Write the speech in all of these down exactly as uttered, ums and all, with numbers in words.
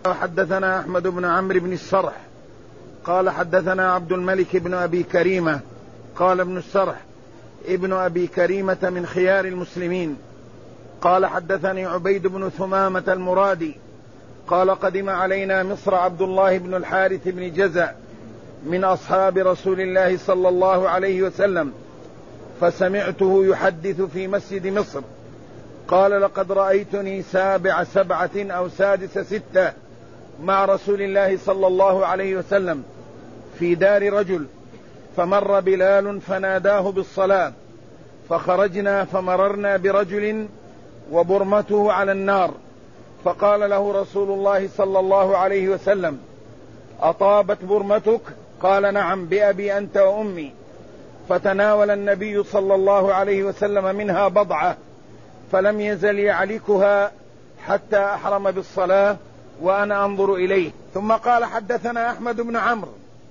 حدثنا أحمد بن عمرو بن السرح قال حدثنا عبد الملك بن أبي كريمة قال ابن السرح ابن أبي كريمة من خيار المسلمين قال حدثني عبيد بن ثمامة المرادي قال قدم علينا مصر عبد الله بن الحارث بن جزع من أصحاب رسول الله صلى الله عليه وسلم فسمعته يحدث في مسجد مصر قال لقد رأيتني سابع سبعة أو سادس ستة مع رسول الله صلى الله عليه وسلم في دار رجل فمر بلال فناداه بالصلاة فخرجنا فمررنا برجل وبرمته على النار فقال له رسول الله صلى الله عليه وسلم أطابت برمتك؟ قال نعم بأبي أنت وأمي. فتناول النبي صلى الله عليه وسلم منها بضعة فلم يزل يعلكها حتى أحرم بالصلاة وأنا أنظر إليه. ثم قال حدثنا أحمد بن عمرو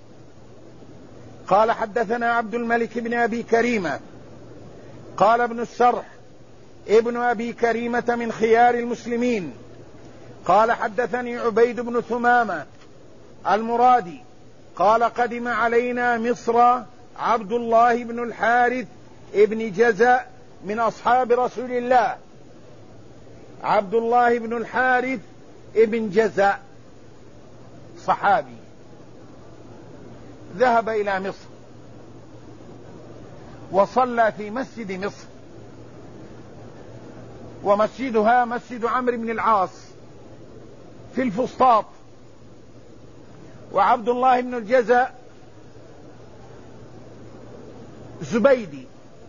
قال حدثنا عبد الملك بن أبي كريمة قال ابن السرح ابن أبي كريمة من خيار المسلمين قال حدثني عبيد بن ثمامة المرادي قال قدم علينا مصر عبد الله بن الحارث ابن جزع من أصحاب رسول الله. عبد الله بن الحارث ابن جزع صحابي ذهب إلى مصر وصلى في مسجد مصر ومسجدها مسجد عمرو بن العاص في الفسطاط. وعبد الله بن الجزع زبيدي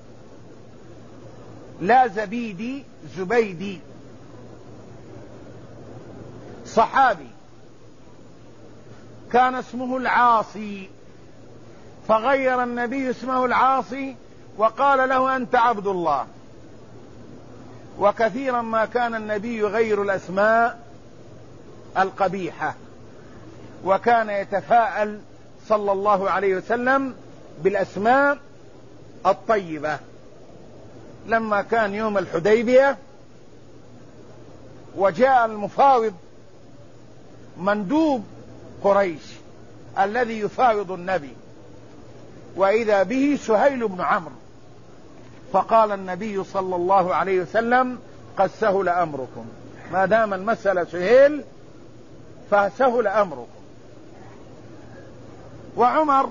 لا زبيدي زبيدي صحابي كان اسمه العاصي فغير النبي اسمه العاصي وقال له أنت عبد الله. وكثيرا ما كان النبي يغير الأسماء القبيحة وكان يتفاءل صلى الله عليه وسلم بالأسماء الطيبة. لما كان يوم الحديبية وجاء المفاوض مندوب قريش الذي يفاوض النبي وإذا به سهيل بن عمرو فقال النبي صلى الله عليه وسلم قد سهل أمركم ما دام المسألة سهيل فسهل أمركم. وعمر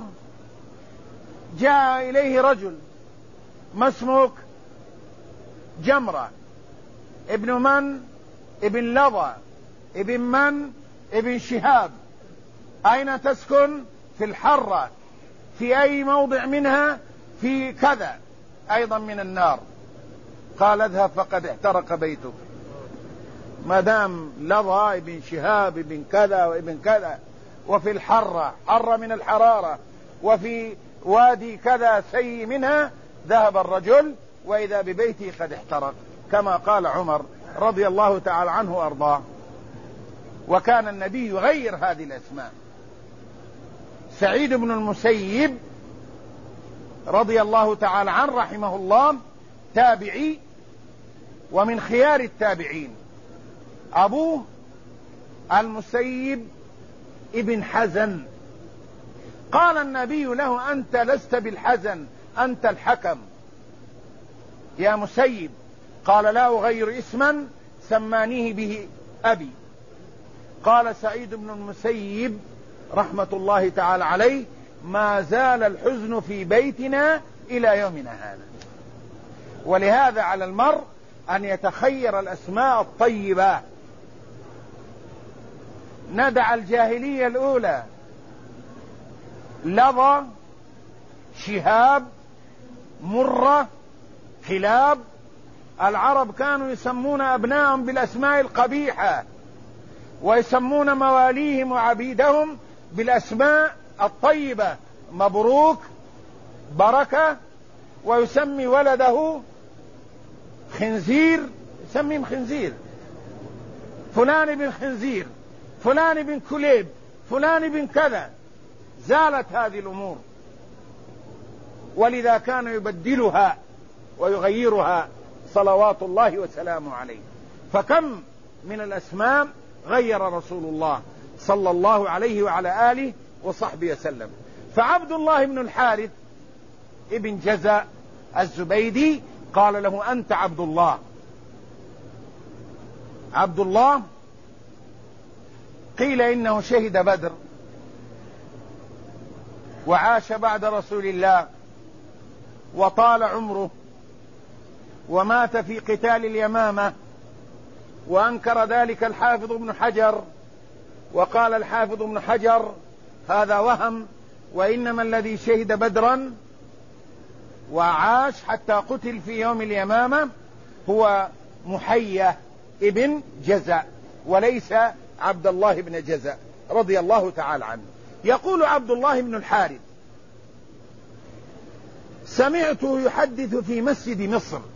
جاء إليه رجل ما اسمك؟ جمرة ابن من؟ ابن لظى ابن من؟ ابن شهاب. أين تسكن؟ في الحرة. في أي موضع منها؟ في كذا أيضا من النار. قال اذهب فقد احترق بيتك. ما دام لظى ابن شهاب ابن كذا وابن كذا وفي الحرة حرة من الحرارة وفي وادي كذا سيء منها ذهب الرجل وإذا ببيته قد احترق كما قال عمر رضي الله تعالى عنه وأرضاه. وكان النبي يغير هذه الأسماء. سعيد بن المسيب رضي الله تعالى عنه رحمه الله تابعي ومن خيار التابعين. أبوه المسيب ابن حزن. قال النبي له أنت لست بالحزن أنت الحكم يا مسيب. قال لا أغير اسما سمانيه به أبي. قال سعيد بن المسيب رحمة الله تعالى عليه ما زال الحزن في بيتنا إلى يومنا هذا. ولهذا على المرء أن يتخير الأسماء الطيبة. ندع الجاهلية الأولى لظى شهاب مرة كلاب. العرب كانوا يسمون أبنائهم بالأسماء القبيحة ويسمون مواليهم وعبيدهم بالأسماء الطيبة. مبروك بركة. ويسمي ولده خنزير يسميهم خنزير فلان بن خنزير فلان بن كليب فلان بن كذا. زالت هذه الأمور ولذا كان يبدلها ويغيرها صلوات الله وسلامه عليه. فكم من الأسماء غير رسول الله صلى الله عليه وعلى آله وصحبه وسلم. فعبد الله بن الحارث ابن جزاء الزبيدي قال له أنت عبد الله. عبد الله قيل إنه شهد بدر وعاش بعد رسول الله وطال عمره ومات في قتال اليمامة، وأنكر ذلك الحافظ ابن حجر، وقال الحافظ ابن حجر هذا وهم، وإنما الذي شهد بدرا وعاش حتى قتل في يوم اليمامة هو محية ابن جزاء وليس عبد الله بن جزاء رضي الله تعالى عنه. يقول عبد الله بن الحارث: سمعته يحدث في مسجد مصر